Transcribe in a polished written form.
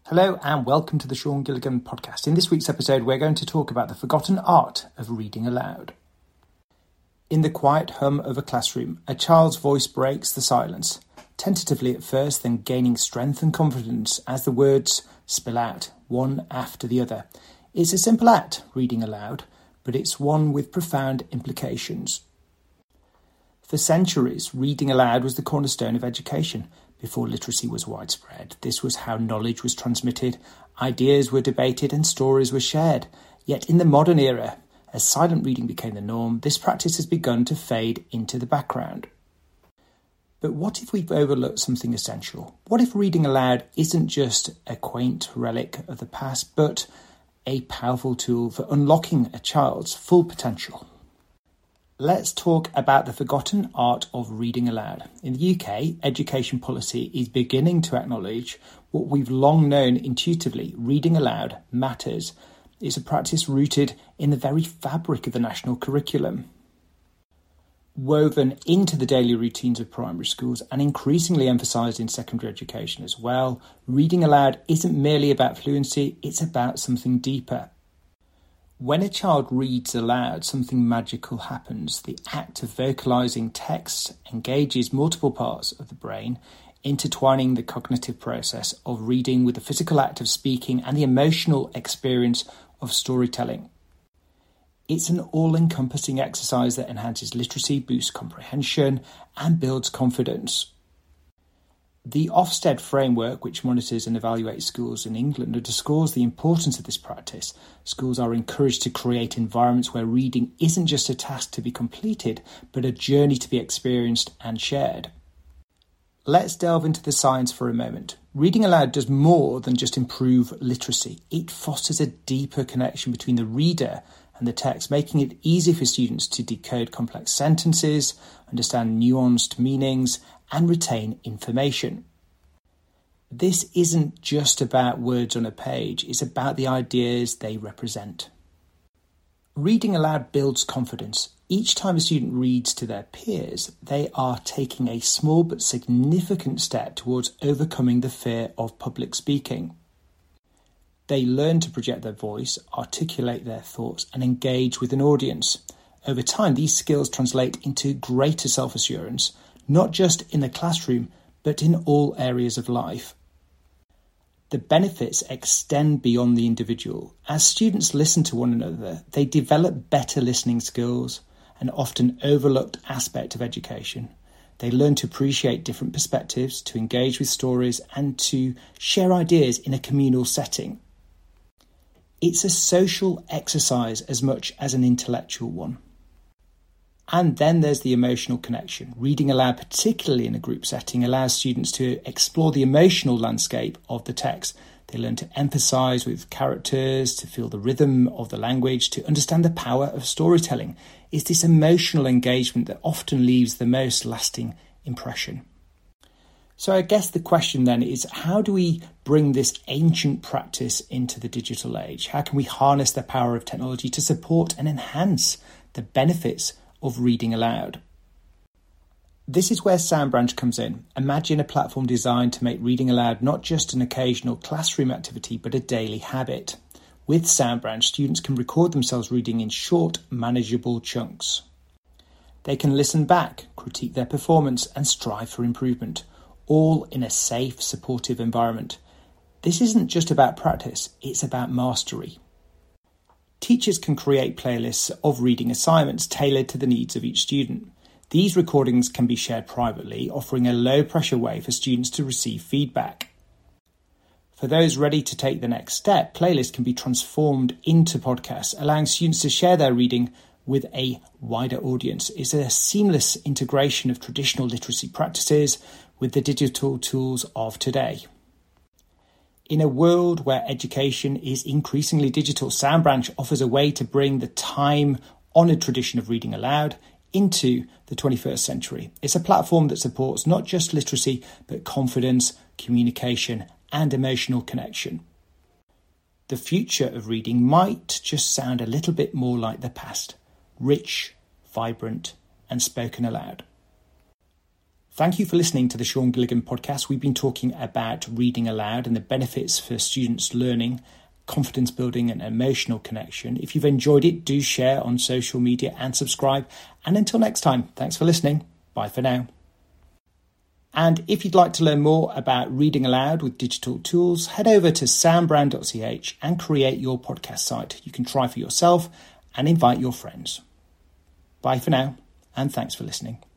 Hello and welcome to the Sean Gilligan podcast. In this week's episode, we're going to talk about the forgotten art of reading aloud. In the quiet hum of a classroom, a child's voice breaks the silence, tentatively at first, then gaining strength and confidence as the words spill out, one after the other. It's a simple act, reading aloud, but it's one with profound implications. For centuries, reading aloud was the cornerstone of education. Before literacy was widespread, this was how knowledge was transmitted, ideas were debated and stories were shared. Yet in the modern era, as silent reading became the norm, this practice has begun to fade into the background. But what if we've overlooked something essential? What if reading aloud isn't just a quaint relic of the past, but a powerful tool for unlocking a child's full potential? Let's talk about the forgotten art of reading aloud. In the UK, education policy is beginning to acknowledge what we've long known intuitively. Reading aloud matters. It's a practice rooted in the very fabric of the national curriculum. Woven into the daily routines of primary schools and increasingly emphasised in secondary education as well, reading aloud isn't merely about fluency, it's about something deeper. When a child reads aloud, something magical happens. The act of vocalising text engages multiple parts of the brain, intertwining the cognitive process of reading with the physical act of speaking and the emotional experience of storytelling. It's an all-encompassing exercise that enhances literacy, boosts comprehension, and builds confidence. The Ofsted framework, which monitors and evaluates schools in England, underscores the importance of this practice. Schools are encouraged to create environments where reading isn't just a task to be completed, but a journey to be experienced and shared. Let's delve into the science for a moment. Reading aloud does more than just improve literacy. It fosters a deeper connection between the reader and the text, making it easy for students to decode complex sentences, understand nuanced meanings, and retain information. This isn't just about words on a page, it's about the ideas they represent. Reading aloud builds confidence. Each time a student reads to their peers, they are taking a small but significant step towards overcoming the fear of public speaking. They learn to project their voice, articulate their thoughts, and engage with an audience. Over time, these skills translate into greater self-assurance, not just in the classroom, but in all areas of life. The benefits extend beyond the individual. As students listen to one another, they develop better listening skills, an often overlooked aspect of education. They learn to appreciate different perspectives, to engage with stories, and to share ideas in a communal setting. It's a social exercise as much as an intellectual one. And then there's the emotional connection. Reading aloud, particularly in a group setting, allows students to explore the emotional landscape of the text. They learn to empathise with characters, to feel the rhythm of the language, to understand the power of storytelling. It's this emotional engagement that often leaves the most lasting impression. So I guess the question then is, how do we bring this ancient practice into the digital age? How can we harness the power of technology to support and enhance the benefits of reading aloud? This is where SoundBranch comes in. Imagine a platform designed to make reading aloud not just an occasional classroom activity, but a daily habit. With SoundBranch, students can record themselves reading in short, manageable chunks. They can listen back, critique their performance, and strive for improvement, all in a safe, supportive environment. This isn't just about practice, it's about mastery. Teachers can create playlists of reading assignments tailored to the needs of each student. These recordings can be shared privately, offering a low-pressure way for students to receive feedback. For those ready to take the next step, playlists can be transformed into podcasts, allowing students to share their reading with a wider audience. It's a seamless integration of traditional literacy practices with the digital tools of today. In a world where education is increasingly digital, SoundBranch offers a way to bring the time-honoured tradition of reading aloud into the 21st century. It's a platform that supports not just literacy, but confidence, communication, and emotional connection. The future of reading might just sound a little bit more like the past, rich, vibrant, and spoken aloud. Thank you for listening to the Sean Gilligan podcast. We've been talking about reading aloud and the benefits for students' learning, confidence building and emotional connection. If you've enjoyed it, do share on social media and subscribe. And until next time, thanks for listening. Bye for now. And if you'd like to learn more about reading aloud with digital tools, head over to soundbrand.ch and create your podcast site. You can try for yourself and invite your friends. Bye for now, and thanks for listening.